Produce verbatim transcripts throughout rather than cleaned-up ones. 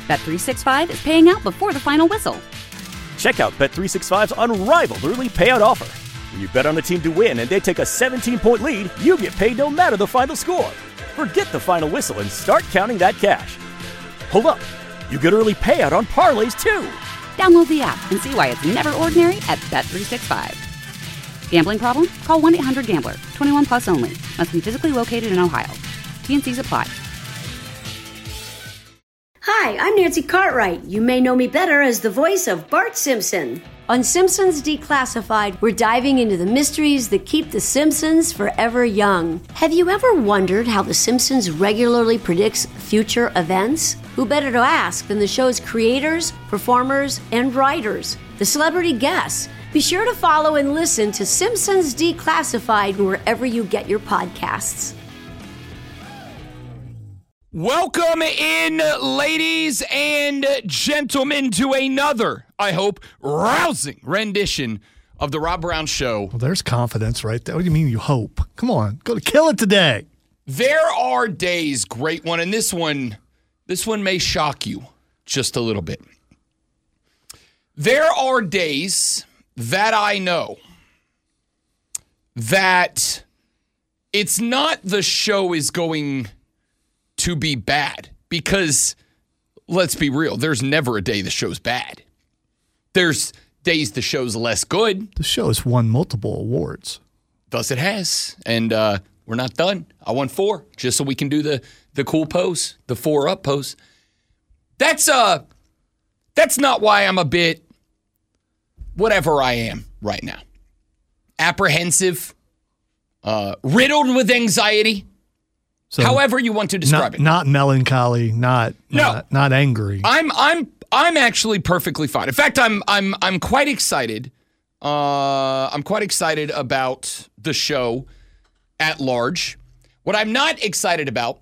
Bet three sixty-five is paying out before the final whistle. Check out Bet three sixty-five's unrivaled early payout offer. When you bet on a team to win and they take a seventeen-point lead, you get paid no matter the final score. Forget the final whistle and start counting that cash. Hold up. You get early payout on parlays, too. Download the app and see why it's never ordinary at Bet three sixty-five. Gambling problem? Call one eight hundred gambler. twenty-one plus only. Must be physically located in Ohio. T N Cs apply. Hi, I'm Nancy Cartwright. You may know me better as the voice of Bart Simpson. On Simpsons Declassified, we're diving into the mysteries that keep the Simpsons forever young. Have you ever wondered how The Simpsons regularly predicts future events? Who better to ask than the show's creators, performers, and writers, the celebrity guests? Be sure to follow and listen to Simpsons Declassified wherever you get your podcasts. Welcome in, ladies and gentlemen, to another, I hope, rousing rendition of the Rob Brown Show. Well, there's confidence right there. What do you mean you hope? Come on, go to kill it today. There are days, great one, and this one, this one may shock you just a little bit. There are days that I know that it's not the show is going to be bad, because let's be real, there's never a day the show's bad. There's days the show's less good. The show has won multiple awards. Thus it has. And uh, we're not done. I won four, just so we can do the the cool pose, the four up pose. That's uh that's not why I'm a bit whatever I am right now. Apprehensive, uh, riddled with anxiety. So however you want to describe not, it. Not melancholy, not no. not, not angry. I'm I'm I'm actually perfectly fine. In fact, I'm I'm I'm quite excited. Uh, I'm quite excited about the show at large. What I'm not excited about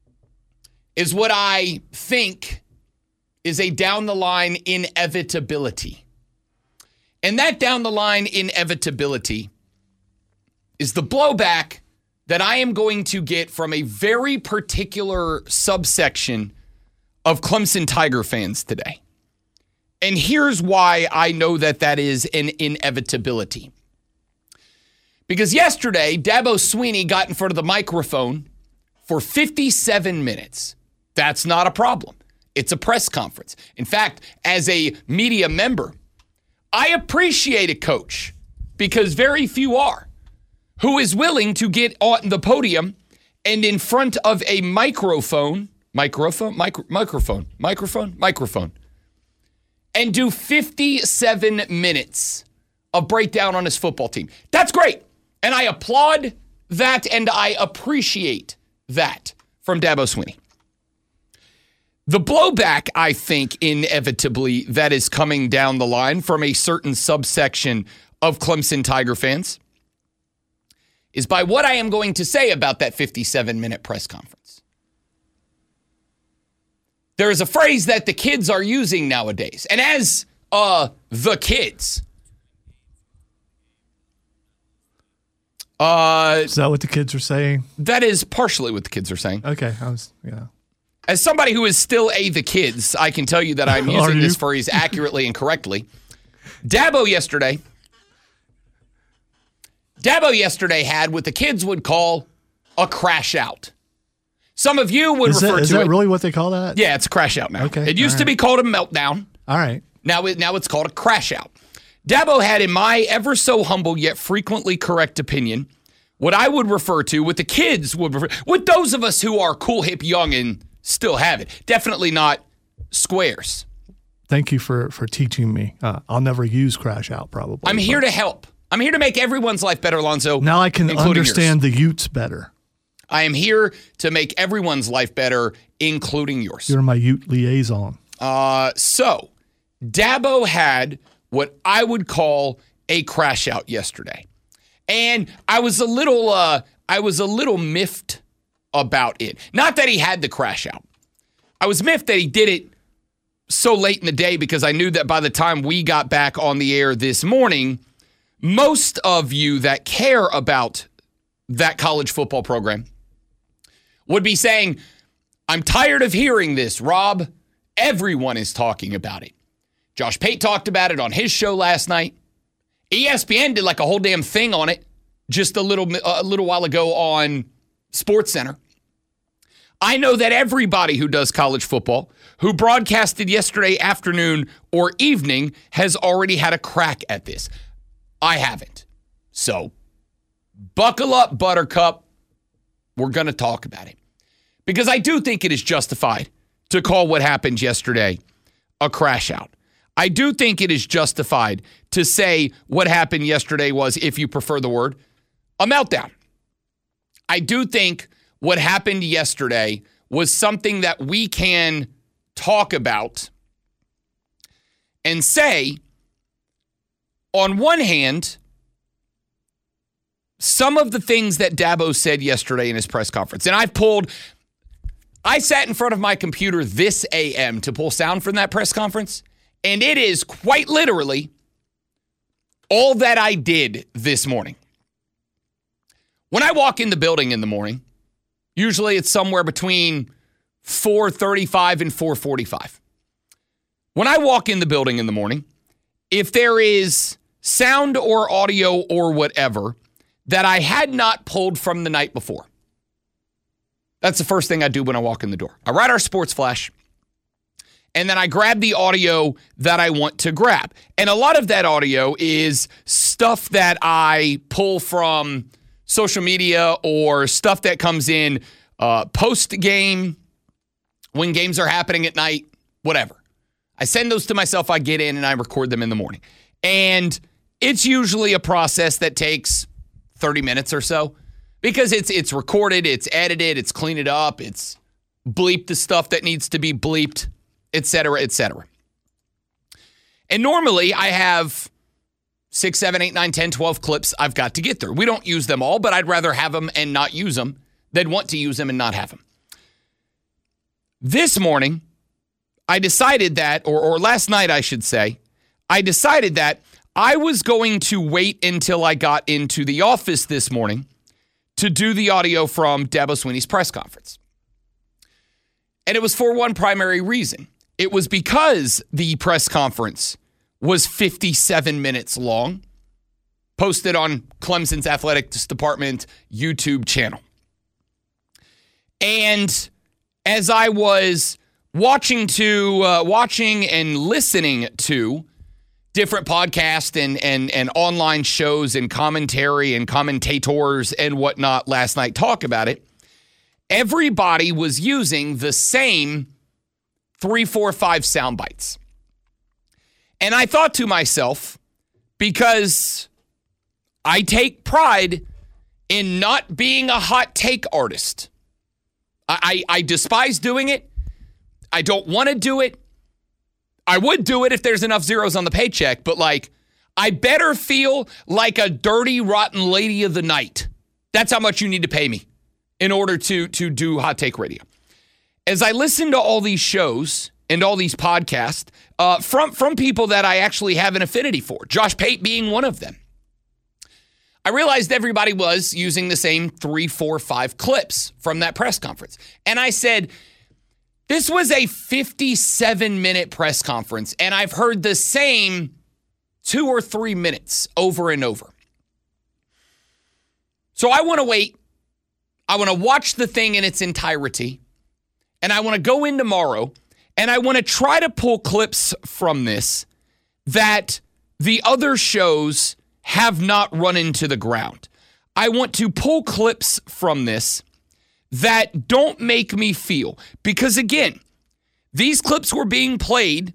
is what I think is a down the line inevitability. And that down the line inevitability is the blowback that I am going to get from a very particular subsection of Clemson Tiger fans today. And here's why I know that that is an inevitability. Because yesterday, Dabo Swinney got in front of the microphone for fifty-seven minutes. That's not a problem. It's a press conference. In fact, as a media member, I appreciate a coach, because very few are, who is willing to get on the podium and in front of a microphone, microphone, micro, microphone, microphone, microphone, and do fifty-seven minutes of breakdown on his football team. That's great. And I applaud that, and I appreciate that from Dabo Swinney. The blowback, I think, inevitably, that is coming down the line from a certain subsection of Clemson Tiger fans is by what I am going to say about that fifty-seven minute press conference. There is a phrase that the kids are using nowadays. And as uh, the kids, uh, is that what the kids are saying? That is partially what the kids are saying. Okay, I was, yeah. As somebody who is still a the kids, I can tell you that I'm using this phrase accurately and correctly. Dabo yesterday, Dabo yesterday had what the kids would call a crash out. Some of you would is refer that, to is it. Is that really what they call that? Yeah, it's a crash out now. Okay. It used right. to be called a meltdown. All right. Now, it, now it's called a crash out. Dabo had, in my ever so humble yet frequently correct opinion, what I would refer to, what the kids would refer, what those of us who are cool, hip, young, and still have it. Definitely not squares. Thank you for, for teaching me. Uh, I'll never use crash out, probably. I'm here to help. I'm here to make everyone's life better, Alonzo. Now I can understand yours. The Utes better. I am here to make everyone's life better, including yours. You're my Ute liaison. Uh, so, Dabo had what I would call a crash out yesterday. And I was a little uh, I was a little miffed about it. Not that he had the crash out. I was miffed that he did it so late in the day, because I knew that by the time we got back on the air this morning, most of you that care about that college football program would be saying, I'm tired of hearing this, Rob. Everyone is talking about it. Josh Pate talked about it on his show last night. E S P N did like a whole damn thing on it just a little, a little while ago on SportsCenter. I know that everybody who does college football, who broadcasted yesterday afternoon or evening, has already had a crack at this. I haven't. So, buckle up, Buttercup. We're going to talk about it. Because I do think it is justified to call what happened yesterday a crash out. I do think it is justified to say what happened yesterday was, if you prefer the word, a meltdown. I do think what happened yesterday was something that we can talk about and say, on one hand, some of the things that Dabo said yesterday in his press conference, and I've pulled, I sat in front of my computer this A M to pull sound from that press conference, and it is quite literally all that I did this morning. When I walk in the building in the morning, usually it's somewhere between four thirty-five and four forty-five. When I walk in the building in the morning, if there is sound or audio or whatever that I had not pulled from the night before, that's the first thing I do when I walk in the door. I write our sports flash, and then I grab the audio that I want to grab. And a lot of that audio is stuff that I pull from social media or stuff that comes in uh, post-game, when games are happening at night, whatever. I send those to myself, I get in, and I record them in the morning. And it's usually a process that takes thirty minutes or so because it's it's recorded, it's edited, it's cleaned it up, it's bleeped the stuff that needs to be bleeped, et cetera, et cetera. And normally I have six, seven, eight, nine, ten, twelve clips I've got to get through. We don't use them all, but I'd rather have them and not use them than want to use them and not have them. This morning, I decided that, or, or last night I should say, I decided that I was going to wait until I got into the office this morning to do the audio from Dabo Swinney's press conference. And it was for one primary reason. It was because the press conference was fifty-seven minutes long, posted on Clemson's Athletics Department YouTube channel. And as I was watching to uh, watching and listening to different podcasts and, and, and online shows and commentary and commentators and whatnot last night talk about it, everybody was using the same three, four, five sound bites. And I thought to myself, because I take pride in not being a hot take artist. I, I, I despise doing it. I don't want to do it. I would do it if there's enough zeros on the paycheck, but like, I better feel like a dirty, rotten lady of the night. That's how much you need to pay me in order to, to do hot take radio. As I listen to all these shows and all these podcasts uh, from, from people that I actually have an affinity for, Josh Pate being one of them, I realized everybody was using the same three, four, five clips from that press conference. And I said, this was a fifty-seven minute press conference, and I've heard the same two or three minutes over and over. So I want to wait. I want to watch the thing in its entirety, and I want to go in tomorrow, and I want to try to pull clips from this that the other shows have not run into the ground. I want to pull clips from this that don't make me feel, because again, these clips were being played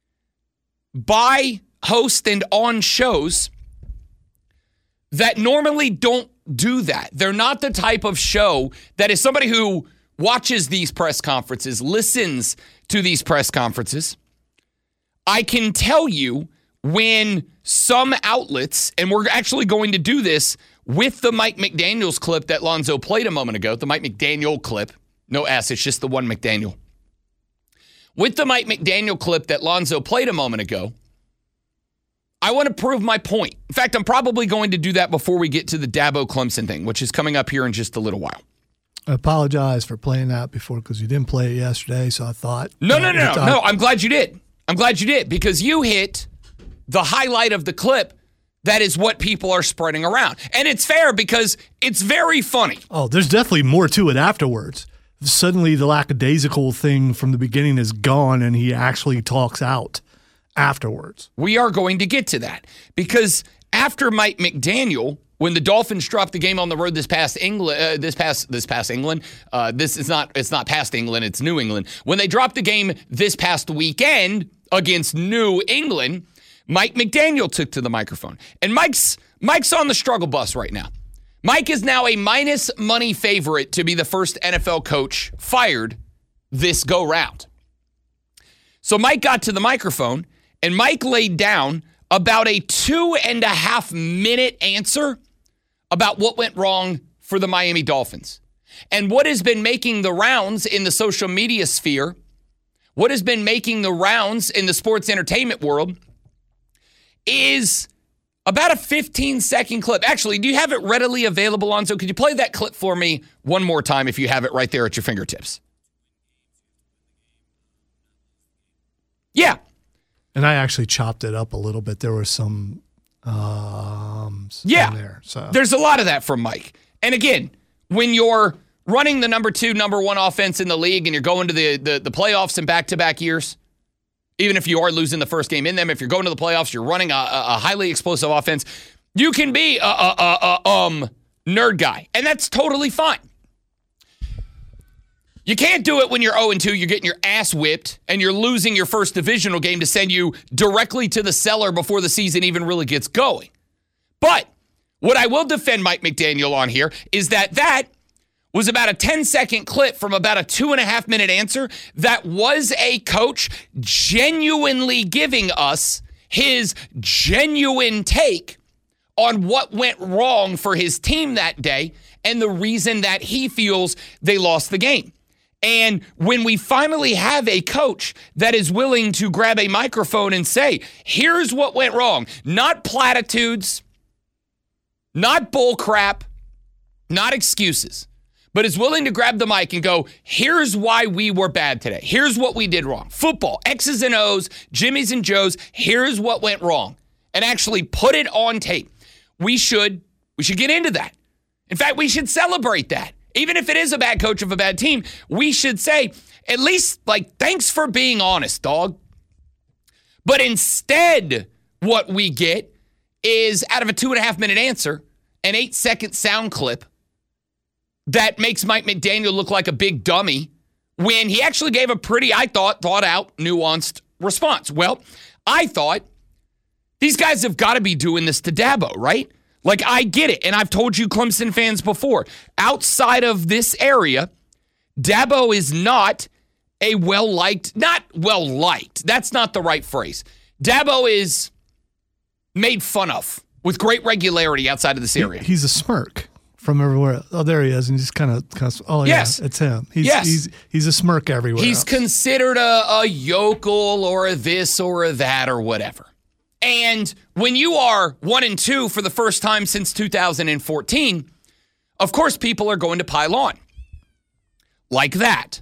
by hosts and on shows that normally don't do that. They're not the type of show that is somebody who watches these press conferences, listens to these press conferences. I can tell you when some outlets, and we're actually going to do this with the Mike McDaniels clip that Lonzo played a moment ago, the Mike McDaniel clip, no S, it's just the one McDaniel. With the Mike McDaniel clip that Lonzo played a moment ago, I want to prove my point. In fact, I'm probably going to do that before we get to the Dabo Clemson thing, which is coming up here in just a little while. I apologize for playing that before because you didn't play it yesterday, so I thought. No, uh, no, no, no, no. I'm glad you did. I'm glad you did because you hit the highlight of the clip. That is what people are spreading around. And it's fair because it's very funny. Oh, there's definitely more to it afterwards. Suddenly the lackadaisical thing from the beginning is gone and he actually talks out afterwards. We are going to get to that because after Mike McDaniel, when the Dolphins dropped the game on the road this past England, uh, this past this past England, uh, this is not it's not past England, it's New England. When they dropped the game this past weekend against New England, Mike McDaniel took to the microphone. And Mike's Mike's on the struggle bus right now. Mike is now a minus money favorite to be the first N F L coach fired this go round. So Mike got to the microphone and Mike laid down about a two and a half minute answer about what went wrong for the Miami Dolphins. And what has been making the rounds in the social media sphere, what has been making the rounds in the sports entertainment world is about a fifteen second clip. Actually, do you have it readily available on? So could you play that clip for me one more time if you have it right there at your fingertips? Yeah. And I actually chopped it up a little bit. There were some um, yeah. in there. So. There's a lot of that from Mike. And again, when you're running the number two, number one offense in the league and you're going to the, the, the playoffs in back-to-back years, even if you are losing the first game in them, if you're going to the playoffs, you're running a, a highly explosive offense, you can be a, a, a, a um, nerd guy. And that's totally fine. You can't do it when you're oh and two, you're getting your ass whipped, and you're losing your first divisional game to send you directly to the cellar before the season even really gets going. But what I will defend Mike McDaniel on here is that that was about a ten second clip from about a two and a half minute answer that was a coach genuinely giving us his genuine take on what went wrong for his team that day and the reason that he feels they lost the game. And when we finally have a coach that is willing to grab a microphone and say, here's what went wrong, not platitudes, not bull crap, not excuses, but is willing to grab the mic and go, here's why we were bad today. Here's what we did wrong. Football, X's and O's, Jimmy's and Joe's, here's what went wrong. And actually put it on tape. We should, we should get into that. In fact, we should celebrate that. Even if it is a bad coach of a bad team, we should say, at least, like, thanks for being honest, dog. But instead, what we get is, out of a two and a half minute answer, an eight second sound clip that makes Mike McDaniel look like a big dummy when he actually gave a pretty, I thought, thought out, nuanced response. Well, I thought these guys have got to be doing this to Dabo, right? Like, I get it, and I've told you Clemson fans before, outside of this area, Dabo is not a well-liked, not well-liked, that's not the right phrase. Dabo is made fun of with great regularity outside of this area. He, he's a smirk from everywhere. Oh, there he is, and he's kind of, kind of oh, yeah, yes. it's him. He's, yes. he's, he's a smirk everywhere. He's else. considered a, a yokel or a this or a that or whatever. And when you are one and two for the first time since two thousand fourteen, of course people are going to pile on. Like that.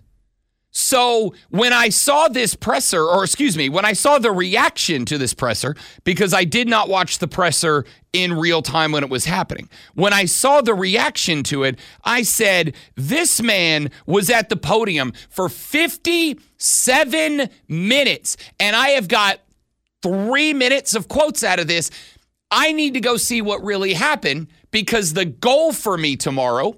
So when I saw this presser, or excuse me, when I saw the reaction to this presser, because I did not watch the presser in real time when it was happening. When I saw the reaction to it, I said, this man was at the podium for fifty-seven minutes, and I have got three minutes of quotes out of this. I need to go see what really happened because the goal for me tomorrow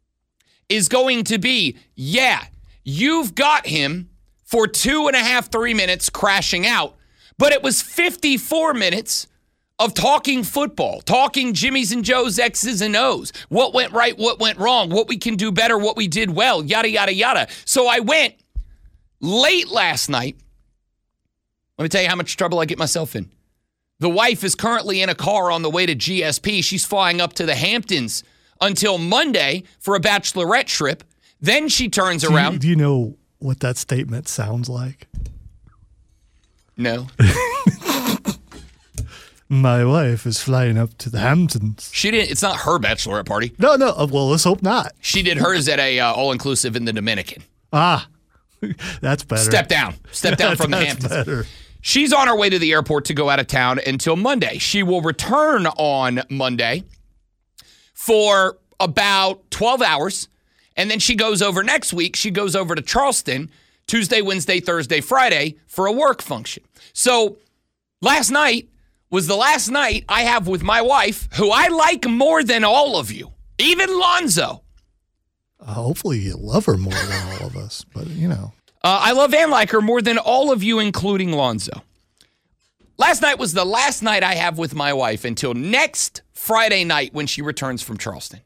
is going to be, yeah, you've got him for two and a half, three minutes crashing out, but it was fifty-four minutes of talking football, talking Jimmy's and Joe's X's and O's, what went right, what went wrong, what we can do better, what we did well, yada, yada, yada. So I went late last night. Let me tell you how much trouble I get myself in. The wife is currently in a car on the way to G S P. She's flying up to the Hamptons until Monday for a bachelorette trip. Then she turns do around. You, do you know what that statement sounds like? No. My wife is flying up to the Hamptons. She didn't. It's not her bachelorette party. No, no. uh, Well, let's hope not. She did hers at a uh, all-inclusive in the Dominican. Ah, that's better. Step down. Step down from the That's Hamptons. better. She's on her way to the airport to go out of town until Monday. She will return on Monday for about twelve hours, and then she goes over next week. She goes over to Charleston Tuesday, Wednesday, Thursday, Friday for a work function. So last night was the last night I have with my wife, who I like more than all of you, even Lonzo. Uh, hopefully you love her more than all of us, but you know. Uh, I love and like her more than all of you, including Lonzo. Last night was the last night I have with my wife until next Friday night when she returns from Charleston.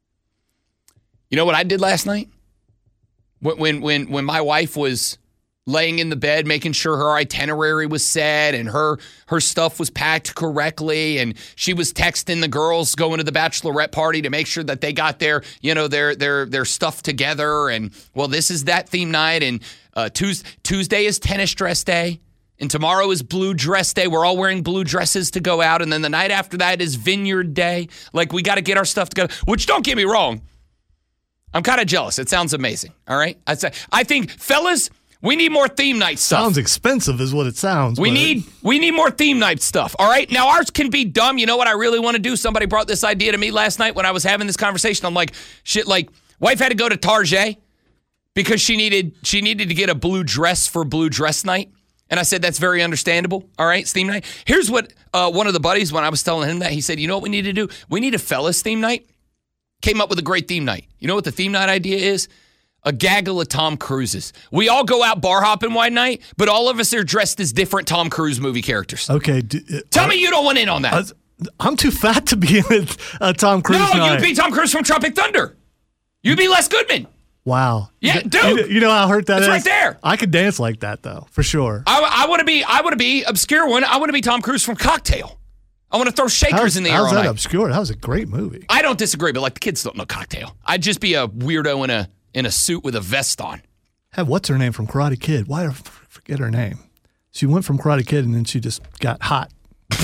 You know what I did last night? When when when, when my wife was laying in the bed, making sure her itinerary was set and her her stuff was packed correctly, and she was texting the girls going to the bachelorette party to make sure that they got their, you know, their their their stuff together. And well, this is that theme night, and uh, Tuesday, Tuesday is tennis dress day, and tomorrow is blue dress day. We're all wearing blue dresses to go out, and then the night after that is vineyard day. Like, we got to get our stuff together. Which, don't get me wrong, I'm kind of jealous. It sounds amazing. All right, I say I think, fellas, we need more theme night stuff. Sounds expensive is what it sounds. We but need we need more theme night stuff. All right. Now, ours can be dumb. You know what I really want to do? Somebody brought this idea to me last night when I was having this conversation. I'm like, shit, like, wife had to go to Target because she needed she needed to get a blue dress for blue dress night. And I said, that's very understandable. All right, it's theme night. Here's what uh, one of the buddies, when I was telling him that, he said, you know what we need to do? We need a fellas theme night. Came up with a great theme night. You know what the theme night idea is? A gaggle of Tom Cruises. We all go out bar hopping one night, but all of us are dressed as different Tom Cruise movie characters. Okay. Do, uh, Tell me you don't want in on that. Uh, I'm too fat to be in a uh, Tom Cruise No, night. you'd be Tom Cruise from Tropic Thunder. You'd be Les Goodman. Wow. Yeah, you, dude. You, you know how hurt that It's is? right there. I could dance like that, though, for sure. I, I want to be. I want to be obscure one. I want to be Tom Cruise from Cocktail. I want to throw shakers how's, in the air how's all that night. obscure? That was a great movie. I don't disagree, but like the kids don't know Cocktail. I'd just be a weirdo in a in a suit with a vest on. Hey, what's her name from Karate Kid? Why did I forget her name? She went from Karate Kid and then she just got hot.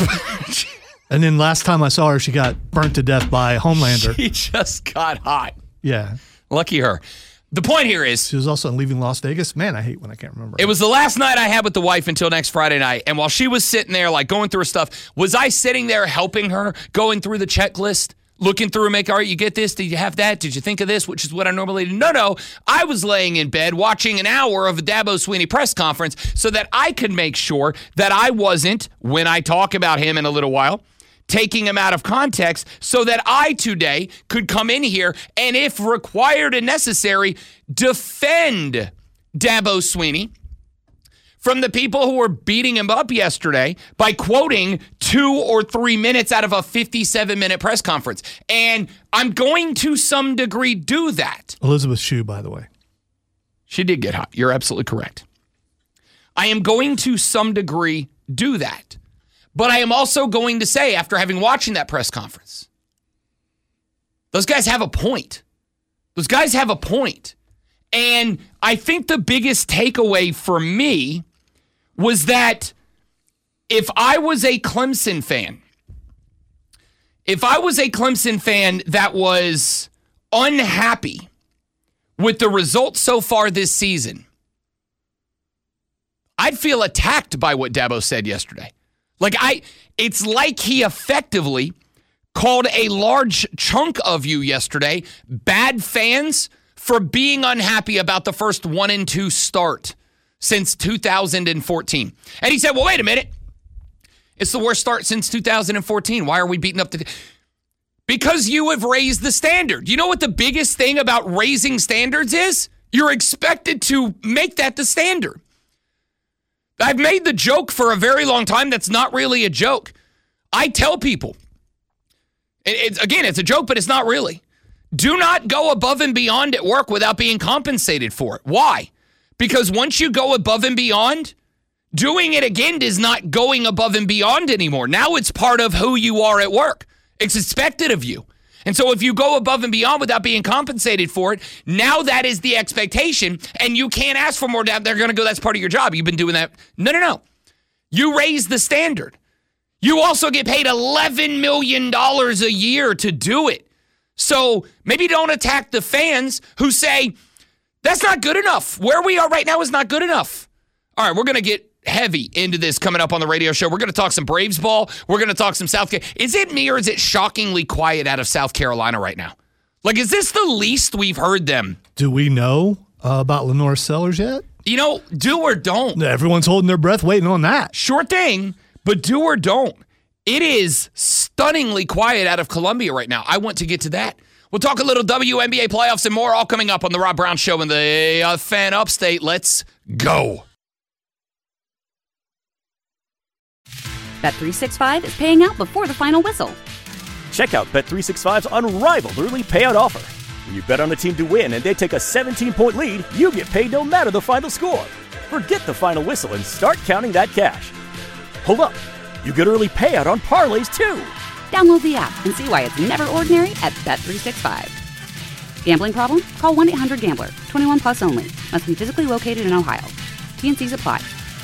And then last time I saw her, she got burnt to death by Homelander. She just got hot. Yeah. Lucky her. The point here is, She was also in Leaving Las Vegas. Man, I hate when I can't remember. it was the last night I had with the wife until next Friday night. And while she was sitting there, like, going through her stuff, was I sitting there helping her, going through the checklist, looking through and make, all right, you get this? Did you have that? Did you think of this? Which is what I normally do. No, no. I was laying in bed watching an hour of a Dabo Swinney press conference so that I could make sure that I wasn't, when I talk about him in a little while, taking him out of context, so that I today could come in here and, if required and necessary, defend Dabo Swinney from the people who were beating him up yesterday by quoting two or three minutes out of a fifty-seven minute press conference. And I'm going to some degree do that. Elizabeth Shue, by the way. She did get hot. You're absolutely correct. I am going to some degree do that. But I am also going to say, after having watching that press conference, those guys have a point. Those guys have a point. And I think the biggest takeaway for me was that if I was a Clemson fan, if I was a Clemson fan that was unhappy with the results so far this season, I'd feel attacked by what Dabo said yesterday. Like, I, it's like he effectively called a large chunk of you yesterday bad fans for being unhappy about the first one and two start since two thousand fourteen. And he said, well, wait a minute. It's the worst start since two thousand fourteen. Why are we beating up the... Because you have raised the standard. You know what the biggest thing about raising standards is? You're expected to make that the standard. I've made the joke for a very long time that's not really a joke. I tell people, it's, again, it's a joke, but it's not really. Do not go above and beyond at work without being compensated for it. Why? Because once you go above and beyond, doing it again is not going above and beyond anymore. Now it's part of who you are at work. It's expected of you. And so if you go above and beyond without being compensated for it, now that is the expectation, and you can't ask for more. They're going to go, that's part of your job. You've been doing that. No, no, no. You raise the standard. You also get paid eleven million dollars a year to do it. So maybe don't attack the fans who say, that's not good enough. Where we are right now is not good enough. All right, we're going to get heavy into this coming up on the radio show. We're going to talk some Braves ball. We're going to talk some South Carolina. Is it me or is it shockingly quiet out of South Carolina right now? Like, is this the least we've heard them? Do we know uh, about Lenore Sellers yet? You know, do or don't. Everyone's holding their breath waiting on that. Sure thing, but do or don't. It is stunningly quiet out of Columbia right now. I want to get to that. We'll talk a little W N B A playoffs and more, all coming up on the Rob Brown Show in the uh, Fan Upstate. Let's go. Bet three sixty-five is paying out before the final whistle. Check out Bet three sixty-five's unrivaled early payout offer. When you bet on a team to win and they take a seventeen-point lead, you get paid no matter the final score. Forget the final whistle and start counting that cash. Hold up. You get early payout on parlays, too. Download the app and see why it's never ordinary at Bet three sixty-five. Gambling problem? Call one eight hundred gambler. twenty-one plus only. Must be physically located in Ohio. T N Cs apply.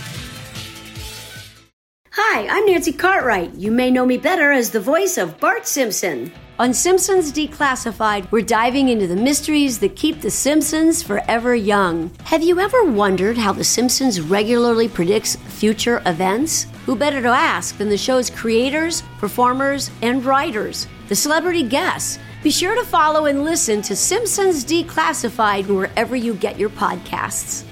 Hi, I'm Nancy Cartwright. You may know me better as the voice of Bart Simpson. On Simpsons Declassified, we're diving into the mysteries that keep the Simpsons forever young. Have you ever wondered how the Simpsons regularly predicts future events? Who better to ask than the show's creators, performers, and writers, the celebrity guests? Be sure to follow and listen to Simpsons Declassified wherever you get your podcasts.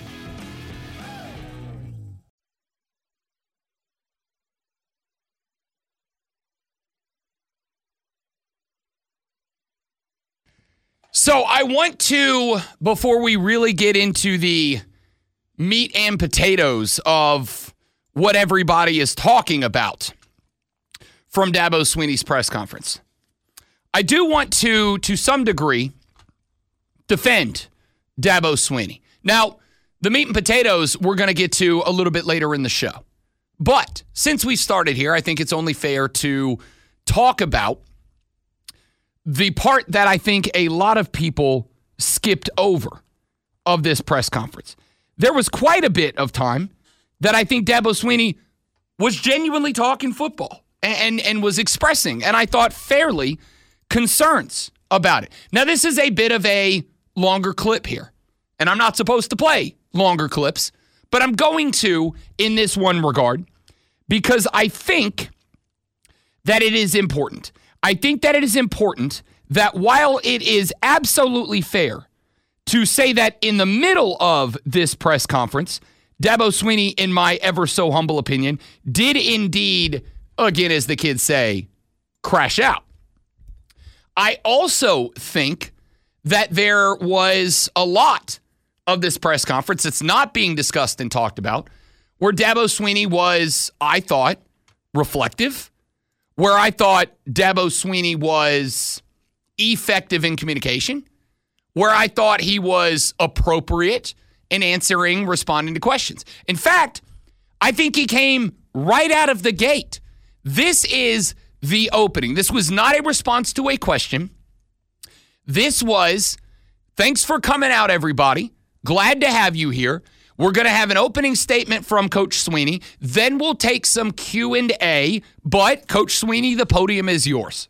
So I want to, before we really get into the meat and potatoes of what everybody is talking about from Dabo Swinney's press conference, I do want to, to some degree, defend Dabo Swinney. Now, the meat and potatoes we're going to get to a little bit later in the show. But since we started here, I think it's only fair to talk about the part that I think a lot of people skipped over of this press conference. There was quite a bit of time that I think Dabo Swinney was genuinely talking football and, and, and was expressing, and I thought fairly, concerns about it. Now, this is a bit of a longer clip here, and I'm not supposed to play longer clips, but I'm going to in this one regard because I think that it is important. I think that it is important that while it is absolutely fair to say that in the middle of this press conference, Dabo Swinney, in my ever so humble opinion, did indeed, again, as the kids say, crash out. I also think that there was a lot of this press conference that's not being discussed and talked about, where Dabo Swinney was, I thought, reflective, where I thought Dabo Swinney was effective in communication, where I thought he was appropriate in answering, responding to questions. In fact, I think he came right out of the gate. This is the opening. This was not a response to a question. This was, thanks for coming out, everybody. Glad to have you here. We're going to have an opening statement from Coach Swinney. Then we'll take some Q and A. But, Coach Swinney, the podium is yours.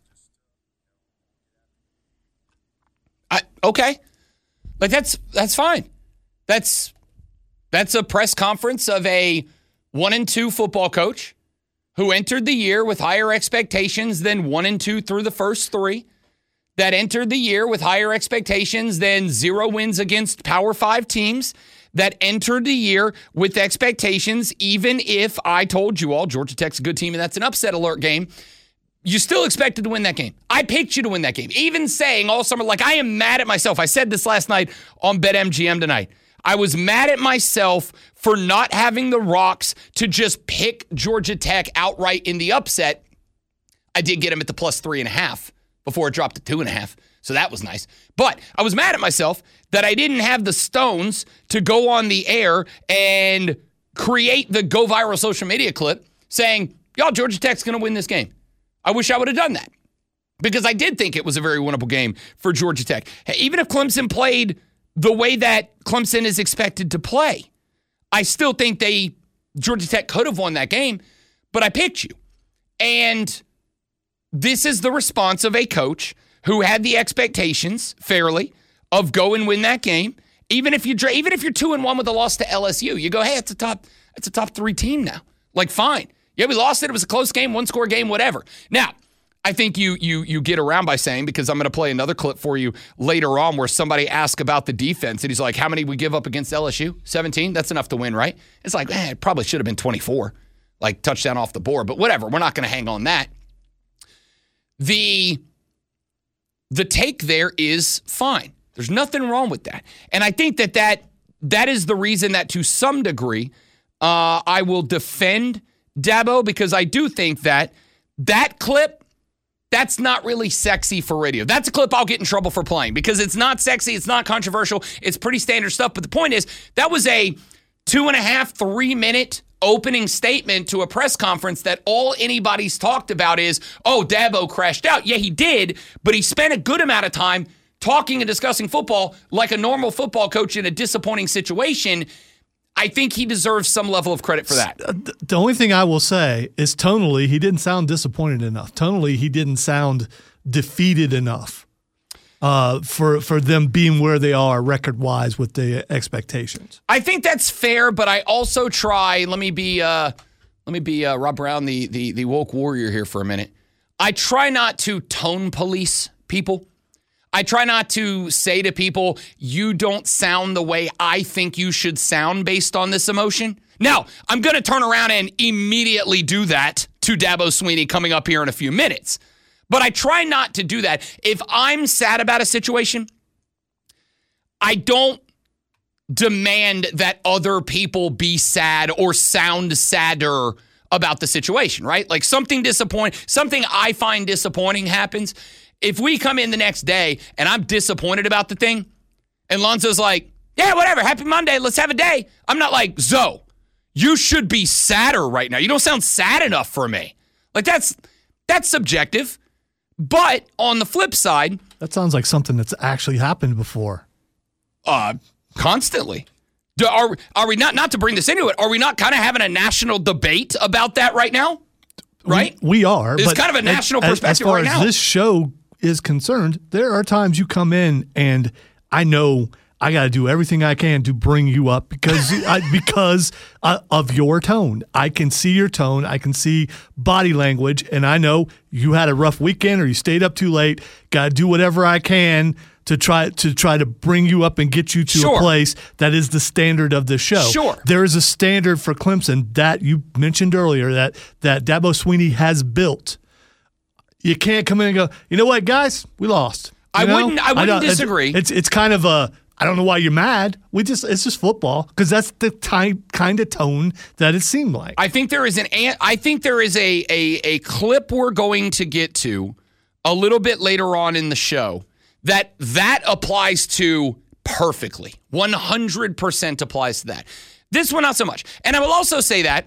I, okay. Like, that's that's fine. That's that's a press conference of a one and two football coach who entered the year with higher expectations than one and two through the first three, that entered the year with higher expectations than zero wins against Power Five teams, that entered the year with expectations, even if I told you all Georgia Tech's a good team and that's an upset alert game, you still expected to win that game. I picked you to win that game. Even saying all summer, like, I am mad at myself. I said this last night on BetMGM tonight. I was mad at myself for not having the rocks to just pick Georgia Tech outright in the upset. I did get them at the plus three and a half before it dropped to two and a half. So that was nice. But I was mad at myself that I didn't have the stones to go on the air and create the go viral social media clip saying, y'all, Georgia Tech's going to win this game. I wish I would have done that because I did think it was a very winnable game for Georgia Tech. Even if Clemson played the way that Clemson is expected to play, I still think they Georgia Tech could have won that game, but I picked you. And this is the response of a coach who had the expectations, fairly, of go and win that game. Even if you even if you're two and one with a loss to L S U, you go, hey, it's a top it's a top three team now. Like, fine. Yeah, we lost it. It was a close game, one score game, whatever. Now, I think you you you get around by saying, because I'm going to play another clip for you later on where somebody asked about the defense, and he's like, how many we give up against L S U? seventeen? That's enough to win, right? It's like, eh, it probably should have been twenty-four, like touchdown off the board, but whatever. We're not going to hang on that. The, the take there is fine. There's nothing wrong with that. And I think that that, that is the reason that to some degree uh, I will defend Dabo, because I do think that that clip, that's not really sexy for radio. That's a clip I'll get in trouble for playing because it's not sexy. It's not controversial. It's pretty standard stuff. But the point is, that was a two and a half, three minute opening statement to a press conference that all anybody's talked about is, oh, Dabo crashed out. Yeah, he did, but he spent a good amount of time talking and discussing football like a normal football coach in a disappointing situation. I think he deserves some level of credit for that. The only thing I will say is tonally, he didn't sound disappointed enough. Tonally, he didn't sound defeated enough uh, for for them being where they are record-wise with the expectations. I think that's fair, but I also try. Let me be uh, let me be uh, Rob Brown, the, the the woke warrior here for a minute. I try not to tone police people. I try not to say to people, you don't sound the way I think you should sound based on this emotion. Now, I'm going to turn around and immediately do that to Dabo Swinney coming up here in a few minutes. But I try not to do that. If I'm sad about a situation, I don't demand that other people be sad or sound sadder about the situation, right? Like something disappointing, something I find disappointing happens. If we come in the next day and I'm disappointed about the thing, and Lonzo's like, yeah, whatever, happy Monday, let's have a day. I'm not like, Zoe, you should be sadder right now. You don't sound sad enough for me. Like that's that's subjective. But on the flip side, that sounds like something that's actually happened before. Uh, constantly. Do, are are we not, not to bring this into it, are we not kind of having a national debate about that right now? Right? We, we are. It's kind of a national as, perspective as far right as now. This show is concerned, there are times you come in and I know I got to do everything I can to bring you up because I, because uh, of your tone. I can see your tone. I can see body language, and I know you had a rough weekend or you stayed up too late. Got to do whatever I can to try to try to bring you up and get you to Sure. a place that is the standard of the show. Sure. There is a standard for Clemson that you mentioned earlier that that Dabo Swinney has built. You can't come in and go, you know what, guys, we lost. You I know? wouldn't I wouldn't know, disagree. It's, it's it's kind of a I don't know why you're mad. We just it's just football because that's the ty- kind of tone that it seemed like. I think there is an I think there is a, a a clip we're going to get to a little bit later on in the show that that applies to perfectly. one hundred percent applies to that. This one not so much. And I will also say that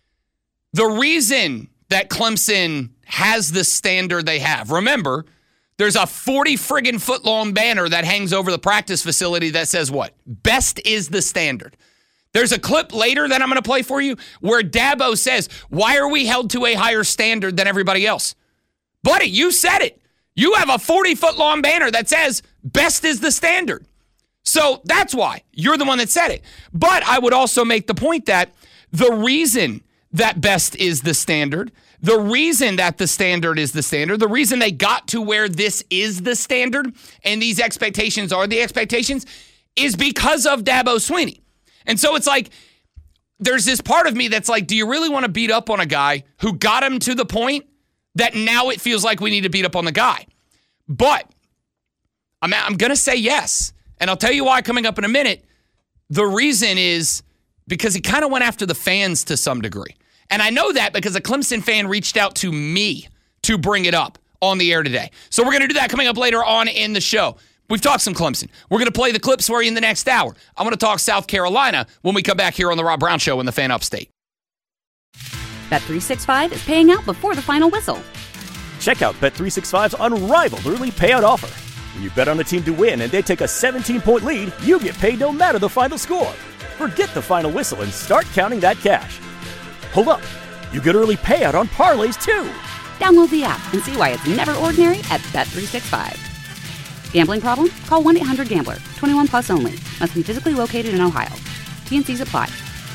the reason that Clemson has the standard they have, remember, there's a forty friggin' foot long banner that hangs over the practice facility that says what? Best is the standard. There's a clip later that I'm going to play for you where Dabo says, why are we held to a higher standard than everybody else? Buddy, you said it. You have a forty foot long banner that says best is the standard. So that's why you're the one that said it. But I would also make the point that the reason that best is the standard, the reason that the standard is the standard, the reason they got to where this is the standard and these expectations are the expectations is because of Dabo Swinney. And so it's like, there's this part of me that's like, do you really want to beat up on a guy who got him to the point that now it feels like we need to beat up on the guy? But I'm, I'm going to say yes. And I'll tell you why coming up in a minute. The reason is because he kind of went after the fans to some degree. And I know that because a Clemson fan reached out to me to bring it up on the air today. So we're going to do that coming up later on in the show. We've talked some Clemson. We're going to play the clips for you in the next hour. I'm going to talk South Carolina when we come back here on the Rob Brown Show in the Fan Upstate. Bet three sixty-five is paying out before the final whistle. Check out Bet three sixty-five's unrivaled early payout offer. When you bet on a team to win and they take a seventeen point lead, you get paid no matter the final score. Forget the final whistle and start counting that cash. Hold up. You get early payout on parlays, too. Download the app and see why it's never ordinary at Bet three sixty-five. Gambling problem? Call one eight hundred gambler. twenty-one plus only. Must be physically located in Ohio. T N Cs apply.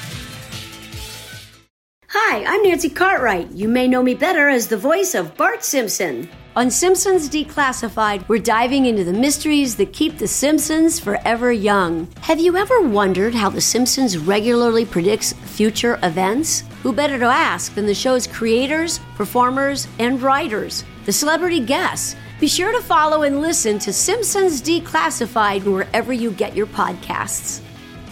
Hi, I'm Nancy Cartwright. You may know me better as the voice of Bart Simpson. On Simpsons Declassified, we're diving into the mysteries that keep the Simpsons forever young. Have you ever wondered how the Simpsons regularly predicts future events? Who better to ask than the show's creators, performers, and writers, the celebrity guests? Be sure to follow and listen to Simpsons Declassified wherever you get your podcasts.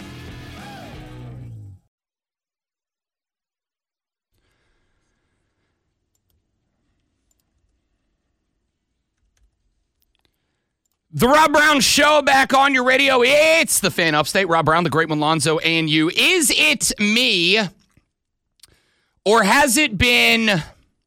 The Rob Brown Show back on your radio. It's the Fan Upstate. Rob Brown, the great one, Lonzo, and you. Is it me, or has it been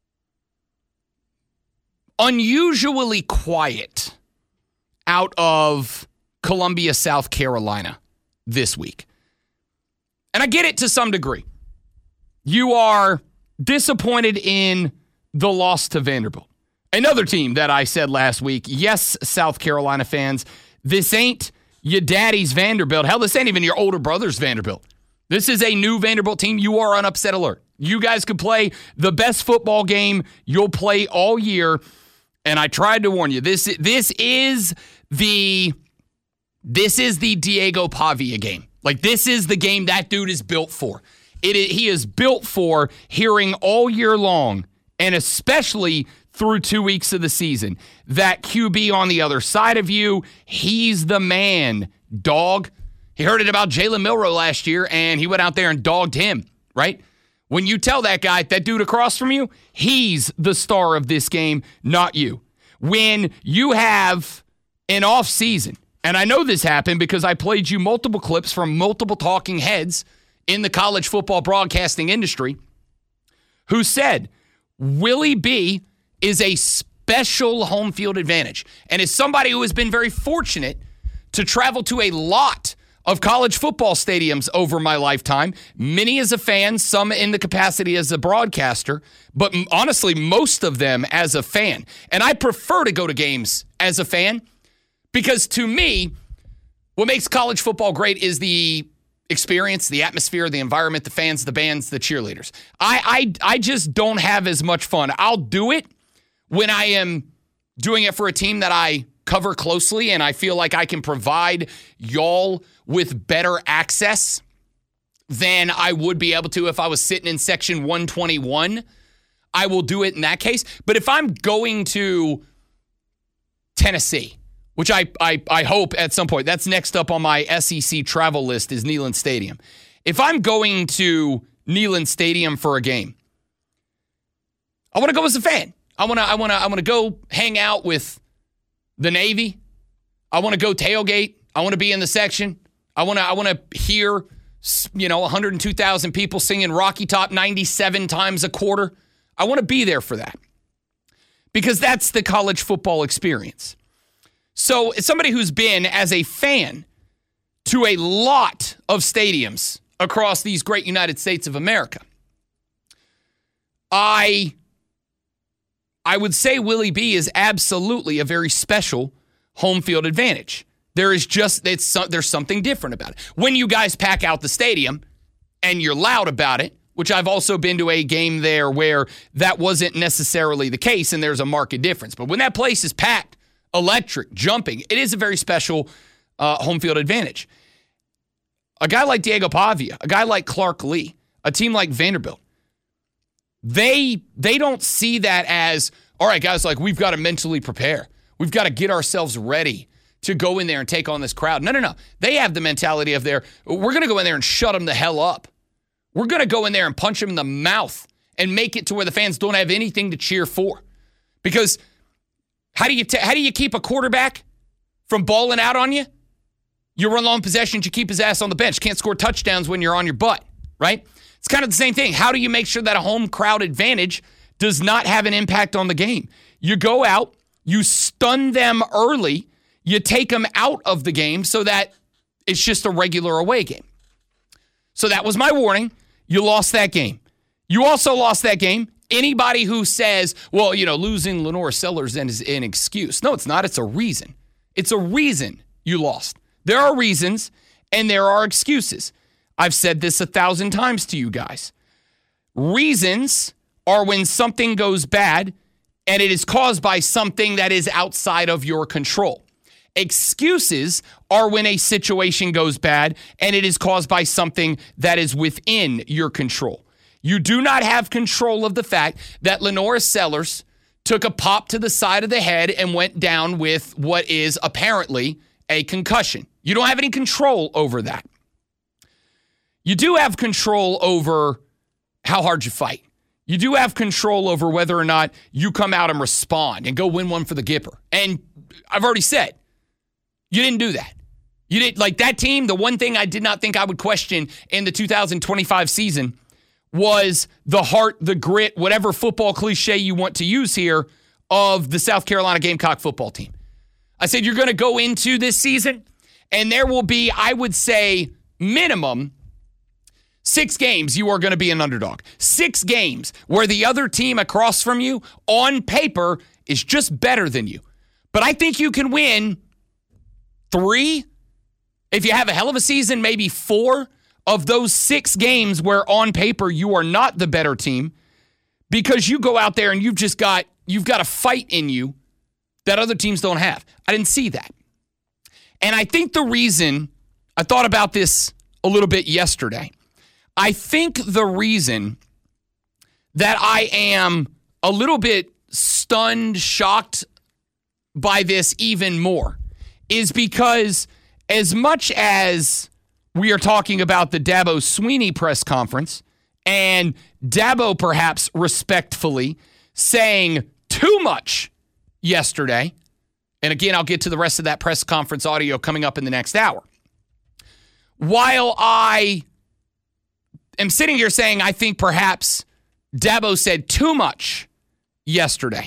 unusually quiet out of Columbia, South Carolina this week? And I get it to some degree. You are disappointed in the loss to Vanderbilt. Another team that I said last week, yes, South Carolina fans, this ain't your daddy's Vanderbilt. Hell, this ain't even your older brother's Vanderbilt. This is a new Vanderbilt team. You are on upset alert. You guys could play the best football game you'll play all year. And I tried to warn you. This this is the this is the Diego Pavia game. Like, this is the game that dude is built for. It he is built for hearing all year long, and especially through two weeks of the season, that Q B on the other side of you, he's the man, dog. He heard it about Jalen Milroe last year, and he went out there and dogged him, right? When you tell that guy, that dude across from you, he's the star of this game, not you. When you have an off season, and I know this happened because I played you multiple clips from multiple talking heads in the college football broadcasting industry who said Willie B is a special home field advantage. And as somebody who has been very fortunate to travel to a lot of college football stadiums over my lifetime, many as a fan, some in the capacity as a broadcaster, but honestly, most of them as a fan. And I prefer to go to games as a fan because, to me, what makes college football great is the experience, the atmosphere, the environment, the fans, the bands, the cheerleaders. I I, I just don't have as much fun. I'll do it when I am doing it for a team that I cover closely and I feel like I can provide y'all with better access than I would be able to if I was sitting in section one twenty-one. I will do it in that case. But if I'm going to Tennessee, which I, I, I hope at some point, that's next up on my S E C travel list is Neyland Stadium. If I'm going to Neyland Stadium for a game, I want to go as a fan. I want to I want to I want to go hang out with the Navy. I want to go tailgate. I want to be in the section. I want to I want to hear, you know, one hundred two thousand people singing Rocky Top ninety-seven times a quarter. I want to be there for that. Because that's the college football experience. So, as somebody who's been as a fan to a lot of stadiums across these great United States of America, I I would say Willie B is absolutely a very special home field advantage. There is just, it's there's something different about it. When you guys pack out the stadium and you're loud about it, which I've also been to a game there where that wasn't necessarily the case and there's a marked difference. But when that place is packed, electric, jumping, it is a very special uh, home field advantage. A guy like Diego Pavia, a guy like Clark Lee, a team like Vanderbilt, They they don't see that as, all right, guys, like, we've got to mentally prepare. We've got to get ourselves ready to go in there and take on this crowd. No, no, no. They have the mentality of their, we're going to go in there and shut them the hell up. We're going to go in there and punch them in the mouth and make it to where the fans don't have anything to cheer for. Because how do you t- how do you keep a quarterback from balling out on you? You run long possessions, you keep his ass on the bench. Can't score touchdowns when you're on your butt, right? It's kind of the same thing. How do you make sure that a home crowd advantage does not have an impact on the game? You go out, you stun them early, you take them out of the game so that it's just a regular away game. So that was my warning. You lost that game. You also lost that game. Anybody who says, well, you know, losing Lenore Sellers then is an excuse. No, it's not. It's a reason. It's a reason you lost. There are reasons and there are excuses. I've said this a thousand times to you guys. Reasons are when something goes bad and it is caused by something that is outside of your control. Excuses are when a situation goes bad and it is caused by something that is within your control. You do not have control of the fact that Lenore Sellers took a pop to the side of the head and went down with what is apparently a concussion. You don't have any control over that. You do have control over how hard you fight. You do have control over whether or not you come out and respond and go win one for the Gipper. And I've already said, you didn't do that. You didn't, like that team, the one thing I did not think I would question in the two thousand twenty-five season was the heart, the grit, whatever football cliche you want to use here of the South Carolina Gamecock football team. I said you're going to go into this season and there will be, I would say, minimum six games you are going to be an underdog. Six games where the other team across from you on paper is just better than you. But I think you can win three. If you have a hell of a season, maybe four of those six games where on paper you are not the better team because you go out there and you've just got, you've got a fight in you that other teams don't have. I didn't see that. And I think the reason, I thought about this a little bit yesterday. I think the reason that I am a little bit stunned, shocked by this even more is because as much as we are talking about the Dabo Swinney press conference and Dabo perhaps respectfully saying too much yesterday, and again, I'll get to the rest of that press conference audio coming up in the next hour. While I am sitting here saying I think perhaps Dabo said too much yesterday,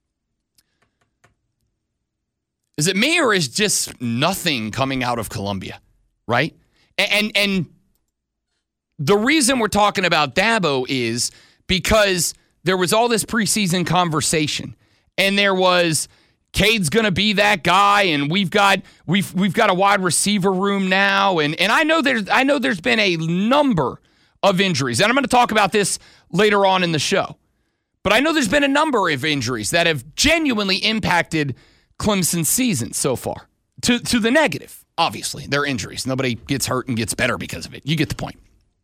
is it me or is just nothing coming out of Columbia, right? And, and and the reason we're talking about Dabo is because there was all this preseason conversation, and there was Cade's going to be that guy, and we've got we've we've got a wide receiver room now, and and I know there's I know there's been a number of injuries, and I'm going to talk about this later on in the show. But I know there's been a number of injuries that have genuinely impacted Clemson's season so far, to to the negative. Obviously, they're injuries. Nobody gets hurt and gets better because of it. You get the point.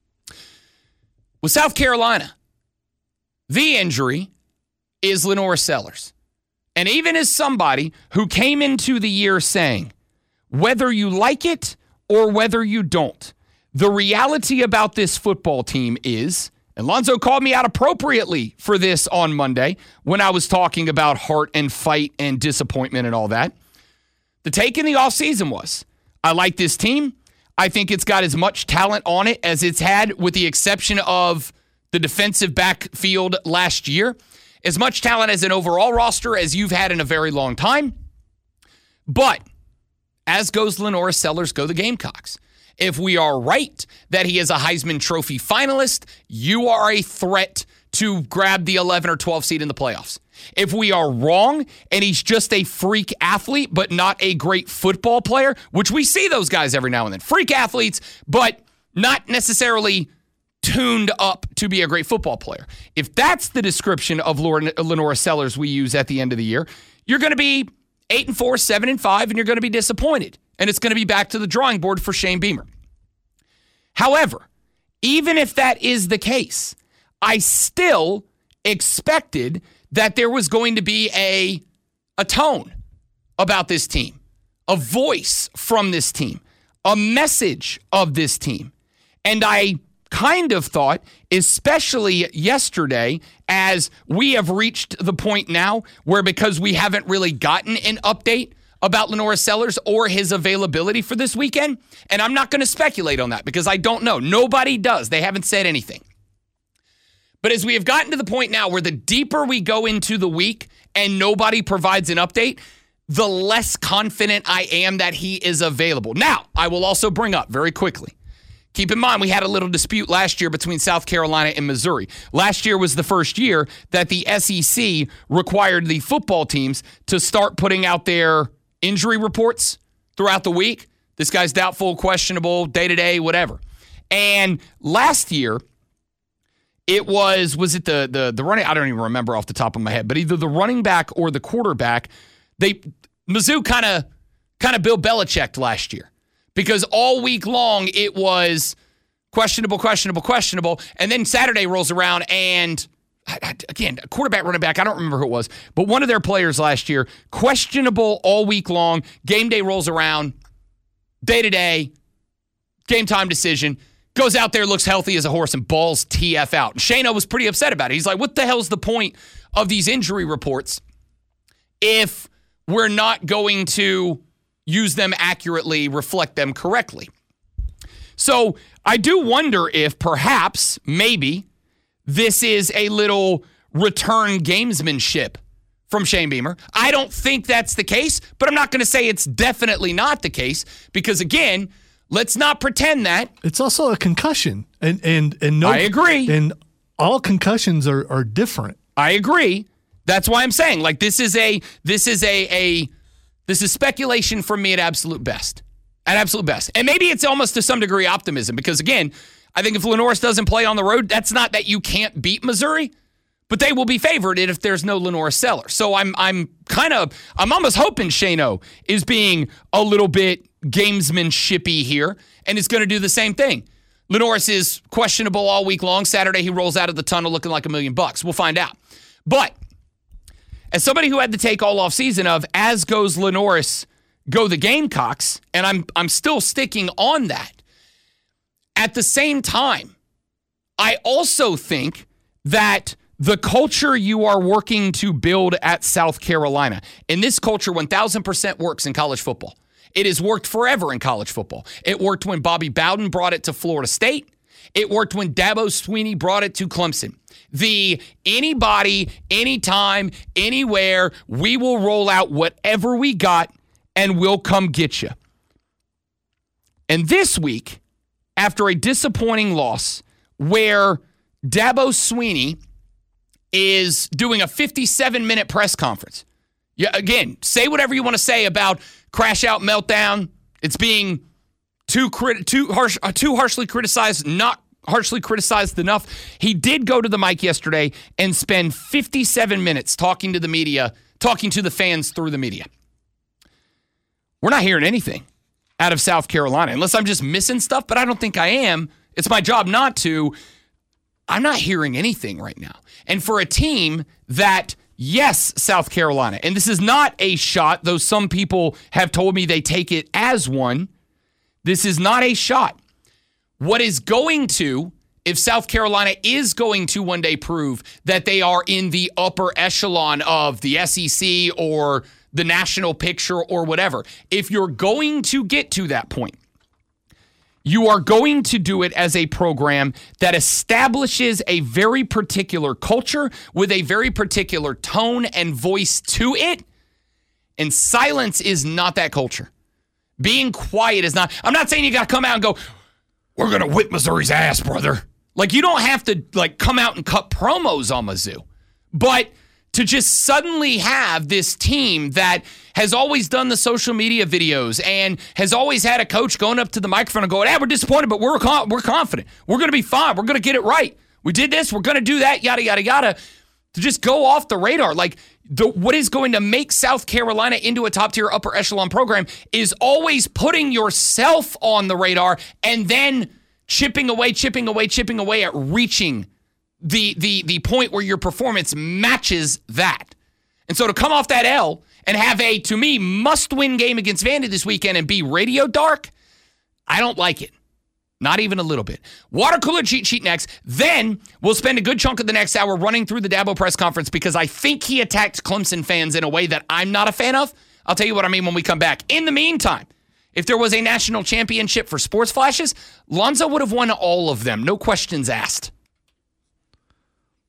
With South Carolina, the injury is Lenore Sellers. And even as somebody who came into the year saying, whether you like it or whether you don't, the reality about this football team is, and Lonzo called me out appropriately for this on Monday when I was talking about heart and fight and disappointment and all that. The take in the offseason was, I like this team. I think it's got as much talent on it as it's had, with the exception of the defensive backfield last year. As much talent as an overall roster as you've had in a very long time. But as goes Lenore Sellers, go the Gamecocks. If we are right that he is a Heisman Trophy finalist, you are a threat to grab the eleven or twelve seed in the playoffs. If we are wrong and he's just a freak athlete but not a great football player, which we see those guys every now and then. Freak athletes, but not necessarily tuned up to be a great football player. If that's the description of Lenore Sellers we use at the end of the year, you're going to be eight and four, seven and five, and you're going to be disappointed. And it's going to be back to the drawing board for Shane Beamer. However, even if that is the case, I still expected that there was going to be a, a tone about this team, a voice from this team, a message of this team. And I kind of thought, especially yesterday, as we have reached the point now where, because we haven't really gotten an update about Lenore Sellers or his availability for this weekend, and I'm not going to speculate on that because I don't know. Nobody does. They haven't said anything. But as we have gotten to the point now where the deeper we go into the week and nobody provides an update, the less confident I am that he is available. Now, I will also bring up very quickly, Keep in mind, we had a little dispute last year between South Carolina and Missouri. Last year was the first year that the S E C required the football teams to start putting out their injury reports throughout the week. This guy's doubtful, questionable, day-to-day, whatever. And last year, it was, was it the the the running, I don't even remember off the top of my head, but either the running back or the quarterback, they, Mizzou kind of, kind of Bill Belichicked last year. Because all week long, it was questionable, questionable, questionable. And then Saturday rolls around and, again, quarterback, running back, I don't remember who it was, but one of their players last year, questionable all week long. Game day rolls around, day-to-day, game time decision, goes out there, looks healthy as a horse, and balls T F out. And Shano was pretty upset about it. He's like, what the hell's the point of these injury reports if we're not going to use them accurately, reflect them correctly? So I do wonder if perhaps, maybe, this is a little return gamesmanship from Shane Beamer. I don't think that's the case, but I'm not going to say it's definitely not the case because, again, let's not pretend that. It's also a concussion. And and, and no, I agree. And all concussions are, are different. I agree. That's why I'm saying, like, this is a this is a a This is speculation from me at absolute best. At absolute best. And maybe it's almost to some degree optimism because, again, I think if Lenoris doesn't play on the road, that's not that you can't beat Missouri, but they will be favored if there's no Lenoris Seller. So I'm I'm kind of, I'm almost hoping Shano is being a little bit gamesmanshipy here and is going to do the same thing. Lenoris is questionable all week long. Saturday he rolls out of the tunnel looking like a million bucks. We'll find out. But as somebody who had to take all off season of as goes Lenoris, go the Gamecocks, and I'm I'm still sticking on that. At the same time, I also think that the culture you are working to build at South Carolina, and this culture one thousand percent works in college football. It has worked forever in college football. It worked when Bobby Bowden brought it to Florida State. It worked when Dabo Swinney brought it to Clemson. The anybody, anytime, anywhere, we will roll out whatever we got and we'll come get you. And this week, after a disappointing loss where Dabo Swinney is doing a fifty-seven minute press conference. Yeah, again, say whatever you want to say about crash out meltdown. It's being too crit- too harsh, uh, too harshly criticized, not harshly criticized enough. He did go to the mic yesterday and spend fifty-seven minutes talking to the media, talking to the fans through the media. We're not hearing anything out of South Carolina, unless I'm just missing stuff, but I don't think I am. It's my job not to. I'm not hearing anything right now. And for a team that, yes, South Carolina, and this is not a shot, though some people have told me they take it as one, this is not a shot. What is going to, if South Carolina is going to one day prove that they are in the upper echelon of the S E C or the national picture or whatever, if you're going to get to that point, you are going to do it as a program that establishes a very particular culture with a very particular tone and voice to it. And silence is not that culture. Being quiet is not. I'm not saying you got to come out and go, we're going to whip Missouri's ass, brother. Like, you don't have to, like, come out and cut promos on Mizzou. But to just suddenly have this team that has always done the social media videos and has always had a coach going up to the microphone and going, hey, we're disappointed, but we're con- we're confident. We're going to be fine. We're going to get it right. We did this. We're going to do that, yada, yada, yada. To just go off the radar. Like, the, what is going to make South Carolina into a top-tier upper echelon program is always putting yourself on the radar and then chipping away, chipping away, chipping away at reaching the the the point where your performance matches that. And so to come off that L and have a, to me, must-win game against Vandy this weekend and be radio dark, I don't like it. Not even a little bit. Water cooler cheat sheet next. Then we'll spend a good chunk of the next hour running through the Dabo press conference because I think he attacked Clemson fans in a way that I'm not a fan of. I'll tell you what I mean when we come back. In the meantime, if there was a national championship for sports flashes, Lonzo would have won all of them. No questions asked.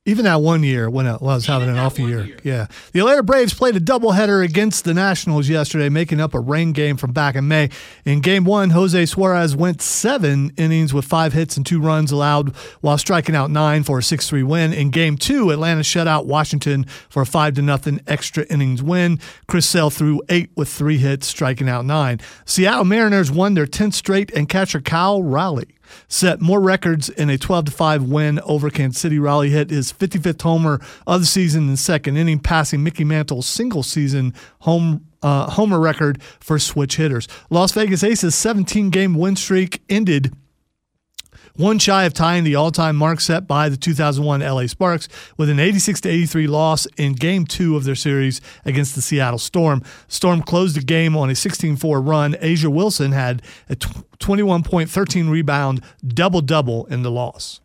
Even that one year when I was having an off year. year. Yeah. The Atlanta Braves played a doubleheader against the Nationals yesterday, making up a rain game from back in May. In game one, Jose Suarez went seven innings with five hits and two runs allowed while striking out nine for a six three win. In game two, Atlanta shut out Washington for a five to nothing extra innings win. Chris Sale threw eight with three hits, striking out nine. Seattle Mariners won their tenth straight, and catcher Kyle Raleigh set more records in a twelve to five win over Kansas City. Raleigh hit his fifty-fifth homer of the season in the second inning, passing Mickey Mantle's single-season home uh, homer record for switch hitters. Las Vegas Aces' seventeen-game win streak ended one shy of tying the all-time mark set by the two thousand one L A Sparks with an eighty-six to eighty-three loss in Game two of their series against the Seattle Storm. Storm closed the game on a sixteen four run. Asia Wilson had a twenty-one point, thirteen rebound double-double in the loss.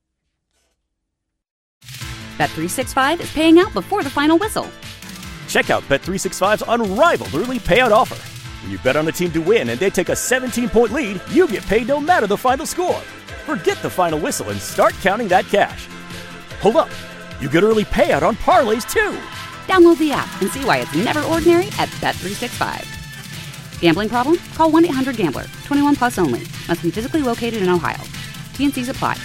Bet three sixty-five is paying out before the final whistle. Check out Bet three sixty-five's unrivaled early payout offer. When you bet on a team to win and they take a seventeen-point lead, you get paid no matter the final score. Forget the final whistle and start counting that cash. Hold up. You get early payout on parlays, too. Download the app and see why it's never ordinary at Bet three sixty-five. Gambling problem? Call one eight hundred gambler. twenty-one plus only. Must be physically located in Ohio. T N Cs apply.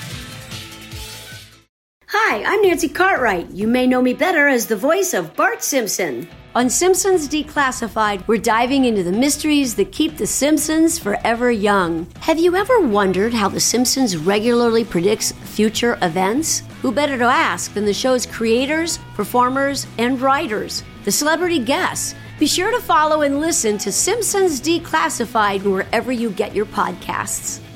Hi, I'm Nancy Cartwright. You may know me better as the voice of Bart Simpson. On Simpsons Declassified, we're diving into the mysteries that keep the Simpsons forever young. Have you ever wondered how the Simpsons regularly predicts future events? Who better to ask than the show's creators, performers, and writers, the celebrity guests? Be sure to follow and listen to Simpsons Declassified wherever you get your podcasts.